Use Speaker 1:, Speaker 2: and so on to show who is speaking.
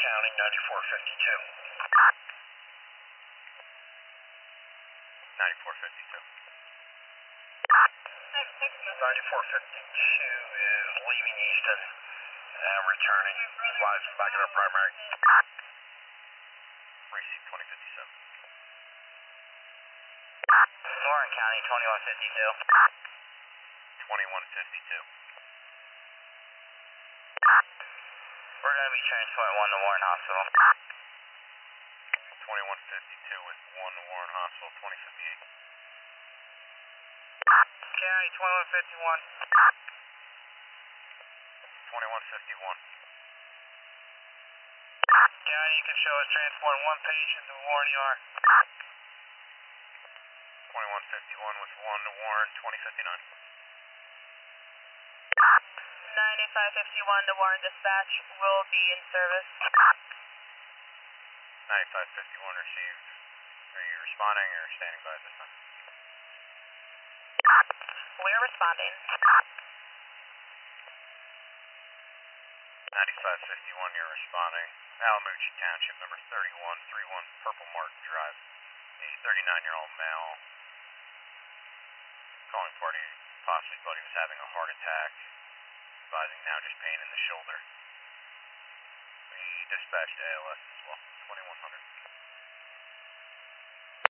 Speaker 1: County, 9452.
Speaker 2: 9452.
Speaker 1: 9452 is leaving Easton and returning. Flies back in our primary.
Speaker 2: Receive 2057.
Speaker 3: Warren County, 2152.
Speaker 2: 2152.
Speaker 3: We're going to be transporting 1 to Warren Hospital.
Speaker 2: 2152 with 1 to Warren Hospital, 2058.
Speaker 3: County, 2151.
Speaker 2: 2151.
Speaker 3: County, you can show us transporting 1 patient to Warren ER.
Speaker 2: 2151 with 1 to Warren, 2059.
Speaker 4: 9551 to Warren Dispatch will be in service.
Speaker 2: 9551 received. Are you responding or standing by at this time?
Speaker 4: We're responding.
Speaker 2: 9551, you're responding. Alamucci Township, number 3131 Purple Martin Drive. A 39-year-old male calling party possibly thought he was having a heart attack. Advising now just pain in the shoulder. We dispatched ALS as well, 2100.